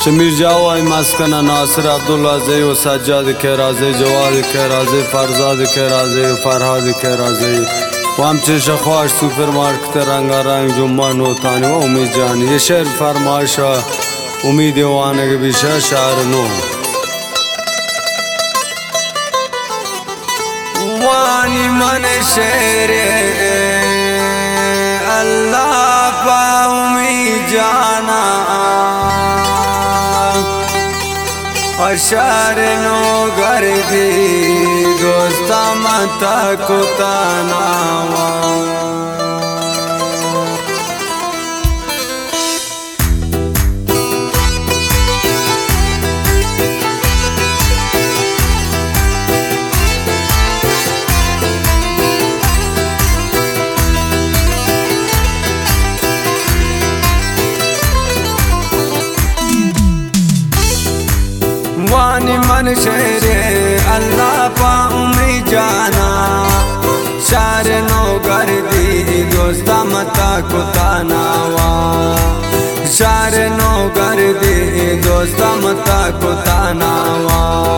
शमीर जावा मस्कना नासिर अब्दुल्ला ज़े व सज्जाद के राज़े जवाद के राज़े फरजाद के राज़े फरहाद के राज़े वाम चेशा ख्वाश सुपर मार्केट रंगारंग जुम्मा नोतानी व उम्मीद जान ये शेर फरमाशा उम्मीद वाने के विषय शार नो वानी मन शेर अल्लाह पा उम्मीद जाना अशार नो गर्दी दोस्ता मता कुतानावा वानी मन शेरे अल्लाह पा उम्मीद जाना शार नो गर्दी दोस्ता मता कुतानावा शार नो गर्दी दोस्ता मता कुतानावा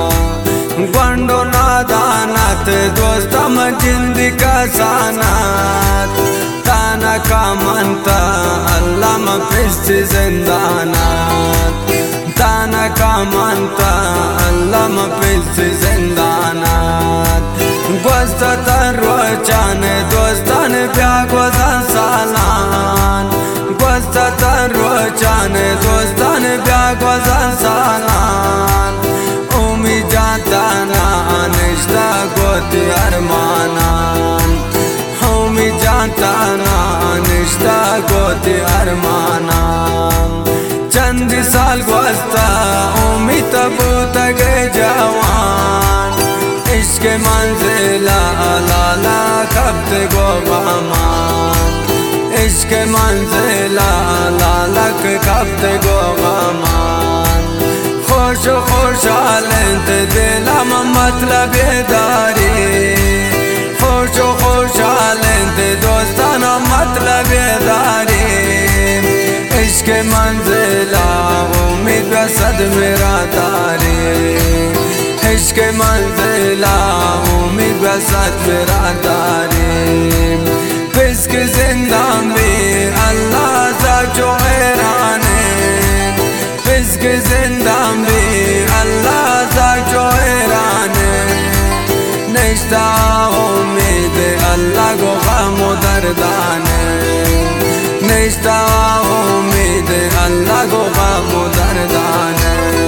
गंडो नादानत दोस्ता म जिंदगी का सानात ताना का मनता अल्लाह म फिस्त जिंदानात ताना का मानता अल्लाह म फिस्त जिंदानात गोस्ता तरवचान दोस्तान ब्या गोजान सालान गोस्ता तरवचान दोस्तान ब्या गोजान सालान उम्मीद जाता ना निश्ता गोती अरमानान उम्मीद जाता ना निश्ता गोती अरमानान चंद साल गुज़श्ता उम्मीद तबू तक जवान इश्क मंजिला लाला कब तक गमान इश्क मंजिला लाला कब तक गमान खुश खुशहाल दिला मतलब दारी खुश खुशहाल दोस्ताना मतलब दारी इश्क मंजिला उम्मीद बसद मेरा तारे इश्क मंजिला उम्मीद बसद मेरा तारे फिस्क जिंदा में अल्लाह सा जो हैराने फिस्क जिंदा में अल्लाह सा जो हैराने निश्ता उम्मीद अल्लाह को गम दर्दाने निश्ता उम्मीद अल्लाह को गम दर्दाने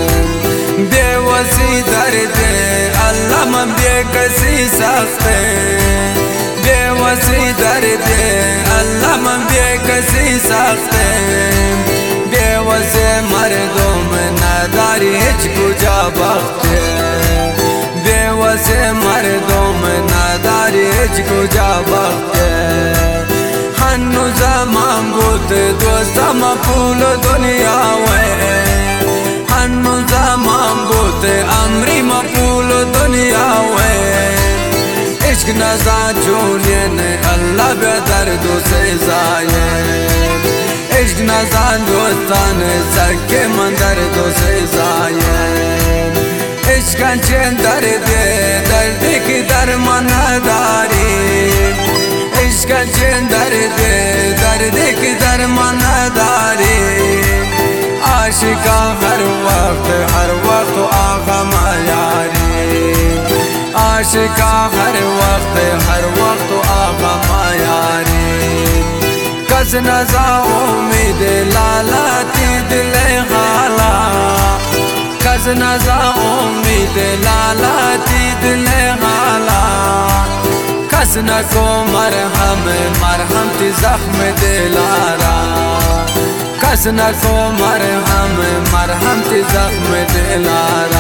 बेवसी दर्द अल्लाह में बेकसी सख्ते बेवसी दर्द अल्लाह में बेकसी सख्ते बेवसे मर्दों में नादारी हिच गुजा बख्ते बेवसे मर्दों में नादारी हिच गुजा बख्ते हन्नु ज़मान बुत दोस्ता मपूल दुनिया वे हन्नु ज़मान बुत अमरी मपूल दुनिया वे इश्क नज़ा चूनिए ने अल्लाह बेदर्दो से जाए इश्क नज़ा दोस्तान सके मंदर्दो से जाए इश्क चें दर्द दर्द की दरमनदारी इश्क चें दर्द दर्द की दरमनदारी आशिका हर वक्त आगा मायारी आशिका हर वक्त आगा मायारी कस नज़ा उम्मीद लाला ती दिल खाला कस नज़ा उम्मीद लाला ती दिल खाला कस न को मरहम ती जख्म दिलारा कस न को मरहम ती जख्म दिलारा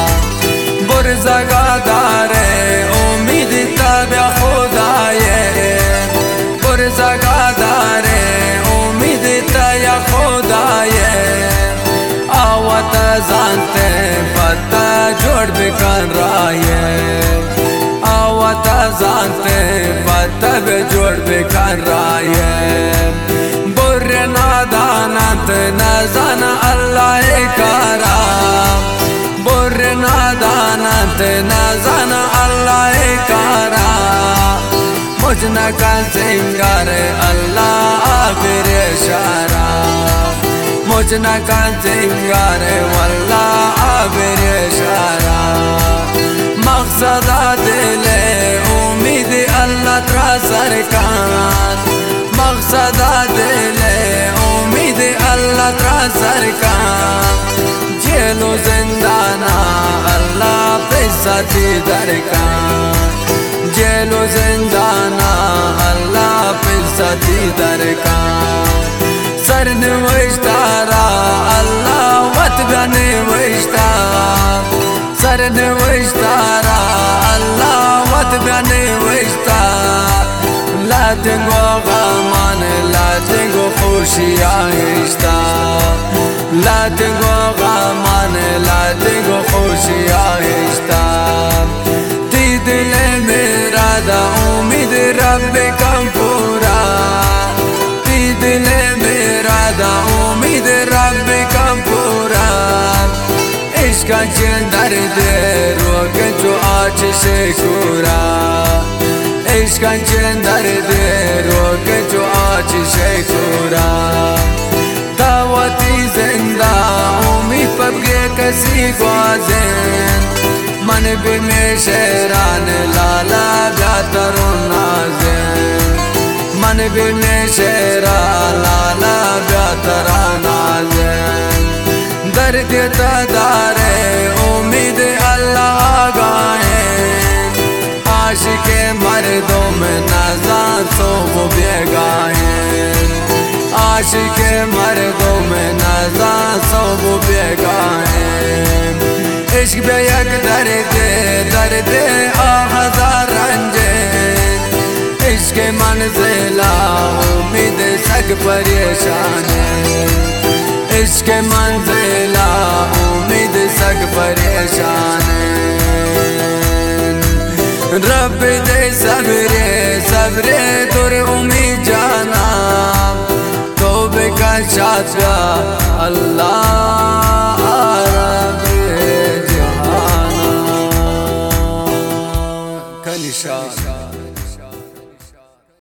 बुरज़गादारे उम्मीद तबे खुदाए बुरज़गादारे उम्मीद तया खुदाए आवत जानते पता जोड़ बिकन राये आवत जानते पता जोड़ बिकन राये बुर नादानत न जान अल्लाह का मुझना का सिंगार अल्लाह फिरे शारा मुझना का सिंगार वल्लाह फिरे शारा मकसद दिले उम्मीद अल्लाह त्रा सरकार मकसद दिले उम्मीद अल्लाह त्रा सरकार जेलो जिंदाना अल्लाह पे साथी दरकार जेलो जिंदाना अल्लाह पे साथी दरकार सरन वश्तारा अल्लाह वत बने वश्ता सरन वश्तारा अल्लाह वत बने वश्ता ला तेंगो गमान ला तेंगो खुशियाँ हिश्ता ला तेंगो गमान ला तेंगो खुशियाँ हिश्ता ती दिल मेरा दा उम्मीद रब कम पूरा ती दिल मेरा दा उम्मीद रब कम पूरा इश्क चंदर दे रोग जो आज से पूरा इश्क चंदर दे रोग जो आज से पूरा दावती जिंदा उम्मीद पबगे कसी ग्वाज़ें मन भी में शेरान लाला ब्यातरो नाज़ें मन भी में शेरा लाला ब्यातरा नाज़ें दर्द तदारे उम्मीद अल्लाह गाए आशिके मर्दों में नाज़ान सो वो बेगाए आशिके मर्दों में नाज़ान सो वो बेगाए इश्क बेयक दर्द आ हजार रंजे इश्क मंजिला उम्मीद सग परेशान इश्क मंजिला उम्मीद सग परेशान रब दे सबरे सबरे तुर उम्मीद जाना तौबे का शादा अल्लाह